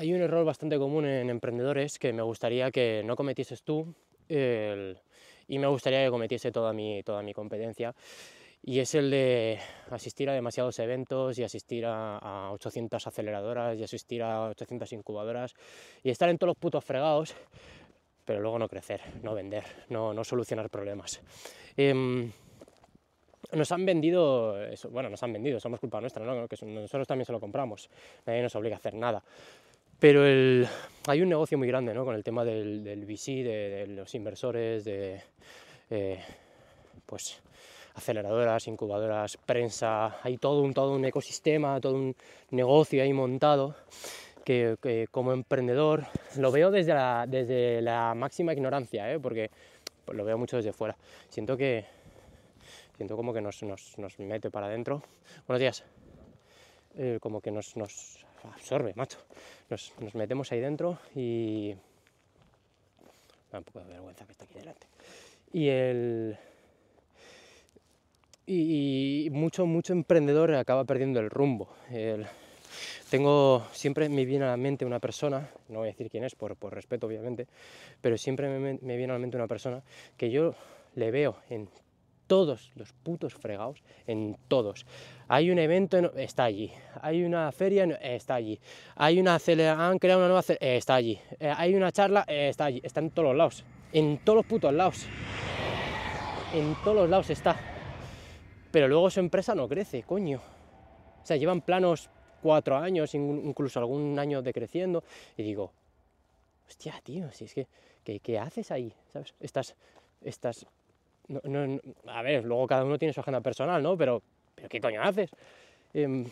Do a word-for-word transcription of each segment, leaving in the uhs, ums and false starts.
hay un error bastante común en emprendedores que me gustaría que no cometieses tú el, y me gustaría que cometiese toda mi, toda mi competencia, y es el de asistir a demasiados eventos y asistir a, a ochocientas aceleradoras y asistir a ochocientas incubadoras y estar en todos los putos fregados, pero luego no crecer, no vender, no, no solucionar problemas. Eh, nos han vendido, eso, bueno, nos han vendido, somos culpa nuestra, ¿no? Que nosotros también se lo compramos, nadie nos obliga a hacer nada. Pero el, hay un negocio muy grande, ¿no? Con el tema del, del V C, de, de los inversores, de eh, pues aceleradoras, incubadoras, prensa, hay todo un, todo un ecosistema, todo un negocio ahí montado que, que como emprendedor lo veo desde la, desde la máxima ignorancia, ¿eh? Porque pues, lo veo mucho desde fuera. Siento que siento como que nos, nos, nos mete para adentro. Buenos días. Eh, como que nos, nos absorbe, macho. Nos, nos metemos ahí dentro y... Me da un poco de vergüenza que está aquí delante. Y el... Y, y mucho, mucho emprendedor acaba perdiendo el rumbo. El... Tengo, siempre me viene a la mente una persona, no voy a decir quién es, por, por respeto obviamente, pero siempre me, me viene a la mente una persona que yo le veo en todos los putos fregados, en todos. Hay un evento, está allí. Hay una feria, está allí. Hay una acelera, han creado una nueva, está allí. Hay una charla, está allí. Está en todos los lados. En todos los putos lados. En todos los lados está. Pero luego su empresa no crece, coño. O sea, llevan planos cuatro años, incluso algún año decreciendo. Y digo, hostia, tío, si es que, ¿qué, qué haces ahí? ¿Sabes? Estás, estás... No, no, no, a ver, luego cada uno tiene su agenda personal, ¿no? Pero, pero ¿qué coño haces? Eh,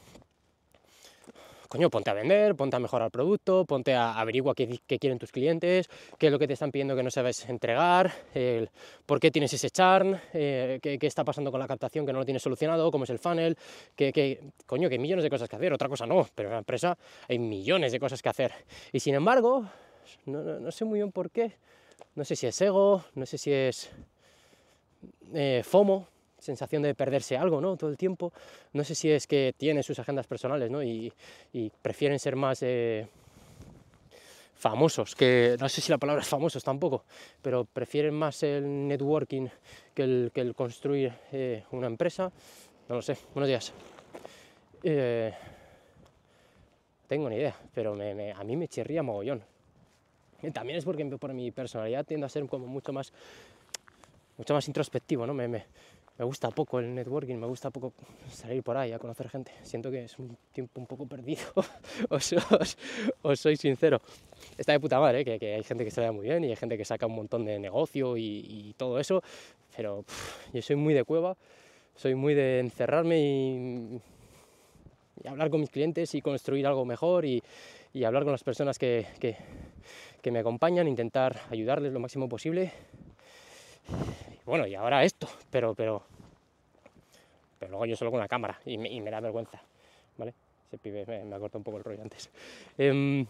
coño, ponte a vender, ponte a mejorar el producto, ponte a averigua qué, qué quieren tus clientes, qué es lo que te están pidiendo que no sabes entregar, eh, por qué tienes ese churn, eh, qué, qué está pasando con la captación que no lo tienes solucionado, cómo es el funnel, que, que, coño, que hay millones de cosas que hacer, otra cosa no, pero en la empresa hay millones de cosas que hacer. Y sin embargo, no, no, no sé muy bien por qué, no sé si es ego, no sé si es... Eh, FOMO, sensación de perderse algo, ¿no? Todo el tiempo. No sé si es que tienen sus agendas personales, ¿no? Y, y prefieren ser más eh, famosos, que no sé si la palabra es famosos tampoco, pero prefieren más el networking que el, que el construir eh, una empresa. No lo sé. Buenos días. Eh, tengo ni idea, pero me, me, a mí me chirría mogollón. Y también es porque por mi personalidad tiendo a ser como mucho más mucho más introspectivo, ¿no? Me, me, me gusta poco el networking, me gusta poco salir por ahí a conocer gente. Siento que es un tiempo un poco perdido, os, os, os soy sincero. Está de puta madre, ¿eh? que, que hay gente que se le da muy bien y hay gente que saca un montón de negocio y, y todo eso, pero pff, yo soy muy de cueva, soy muy de encerrarme y, y hablar con mis clientes y construir algo mejor y, y hablar con las personas que, que, que me acompañan, intentar ayudarles lo máximo posible. Bueno, y ahora esto, pero, pero, pero luego yo solo con una cámara y me, y me da vergüenza, ¿vale? Ese pibe me, me ha cortado un poco el rollo antes. Eh,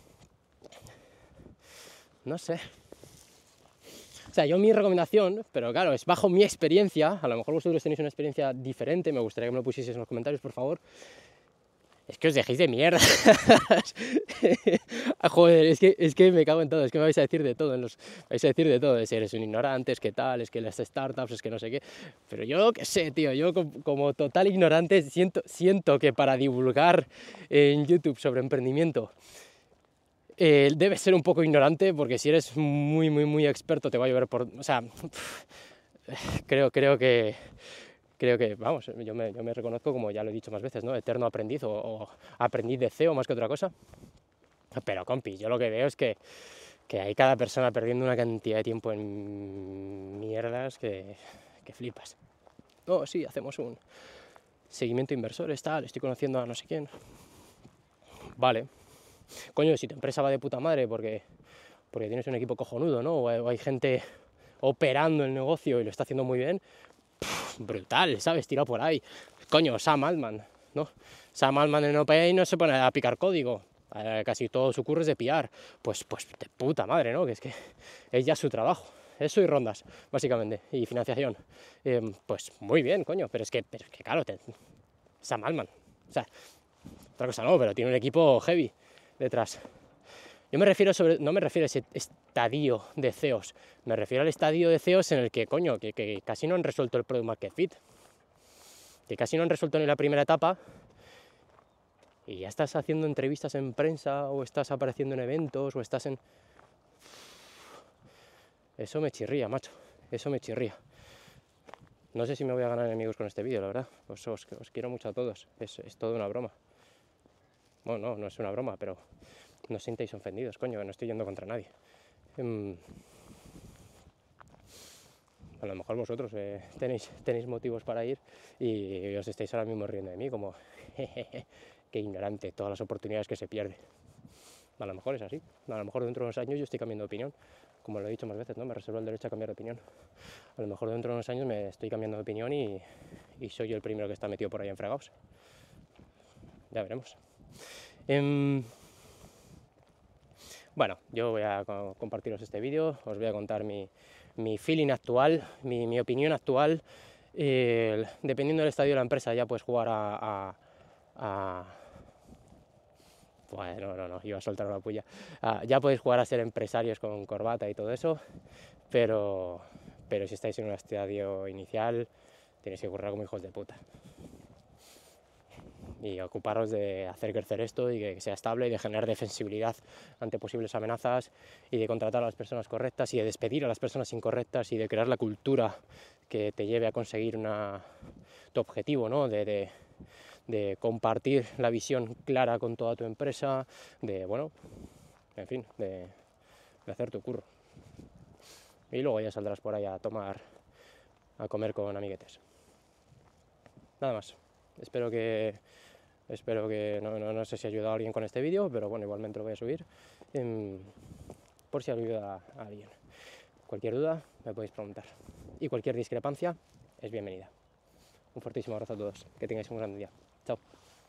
no sé. O sea, yo mi recomendación, pero claro, es bajo mi experiencia, a lo mejor vosotros tenéis una experiencia diferente, me gustaría que me lo pusieseis en los comentarios, por favor. Es que os dejéis de mierda. Joder, es que, es que me cago en todo, es que me vais a decir de todo, en los, vais a decir de todo, es que eres un ignorante, es que tal, es que las startups, es que no sé qué. Pero yo qué sé, tío, yo como, como total ignorante siento, siento que para divulgar en YouTube sobre emprendimiento eh, debes ser un poco ignorante, porque si eres muy, muy, muy experto te va a llover por... O sea, creo, creo que... Creo que, vamos, yo me, yo me reconozco, como ya lo he dicho más veces, ¿no? Eterno aprendiz o, o aprendiz de C E O más que otra cosa. Pero, compi, yo lo que veo es que, que hay cada persona perdiendo una cantidad de tiempo en mierdas que, que flipas. Oh, sí, hacemos un seguimiento de inversores, tal, estoy conociendo a no sé quién. Vale. Coño, si tu empresa va de puta madre porque, porque tienes un equipo cojonudo, ¿no? O hay, o hay gente operando el negocio y lo está haciendo muy bien, brutal, ¿sabes? Tira por ahí. Coño, Sam Altman, ¿no? Sam Altman en OpenAI no se pone a picar código. Eh, casi todo su curro es de pillar. Pues, pues de puta madre, ¿no? Que es que es ya su trabajo. Eso y rondas, básicamente. Y financiación. Eh, pues muy bien, coño. Pero es que, pero es que claro, te... Sam Altman. O sea, otra cosa no, pero tiene un equipo heavy. detrás. Yo me refiero sobre, no me refiero a ese estadio de C E Os, me refiero al estadio de C E Os en el que, coño, que, que casi no han resuelto el Product Market Fit, que casi no han resuelto ni la primera etapa, y ya estás haciendo entrevistas en prensa, o estás apareciendo en eventos, o estás en... Eso me chirría, macho, eso me chirría. No sé si me voy a ganar enemigos con este vídeo, la verdad, os, os, os quiero mucho a todos, es, es toda una broma. Bueno, no, no es una broma, pero no os sintáis ofendidos, coño, que no estoy yendo contra nadie. Um, a lo mejor vosotros eh, tenéis, tenéis motivos para ir y os estáis ahora mismo riendo de mí, como, jejeje, qué ignorante, todas las oportunidades que se pierde. A lo mejor es así, a lo mejor dentro de unos años yo estoy cambiando de opinión, como lo he dicho más veces, ¿no? Me reservo el derecho a cambiar de opinión. A lo mejor dentro de unos años me estoy cambiando de opinión y, y soy yo el primero que está metido por ahí en fregados. Ya veremos. Um, bueno, yo voy a co compartiros este vídeo, os voy a contar mi, mi feeling actual, mi, mi opinión actual. Eh, dependiendo del estadio de la empresa ya puedes jugar a... a, a Bueno, no, no, no, iba a soltar una puya. Ah, ya podéis jugar a ser empresarios con corbata y todo eso, pero, pero si estáis en un estadio inicial, tenéis que currar como hijos de puta. Y ocuparos de hacer crecer esto y que sea estable y de generar defensibilidad ante posibles amenazas y de contratar a las personas correctas y de despedir a las personas incorrectas y de crear la cultura que te lleve a conseguir una, tu objetivo, ¿no? De... de de compartir la visión clara con toda tu empresa, de, bueno, en fin, de, de hacer tu curro. Y luego ya saldrás por ahí a tomar, a comer con amiguetes. Nada más. Espero que, espero que, no, no, no sé si ha ayudado a alguien con este vídeo, pero bueno, igualmente lo voy a subir, eh, por si ayuda a alguien. Cualquier duda me podéis preguntar. Y cualquier discrepancia es bienvenida. Un fortísimo abrazo a todos. Que tengáis un gran día. Chao.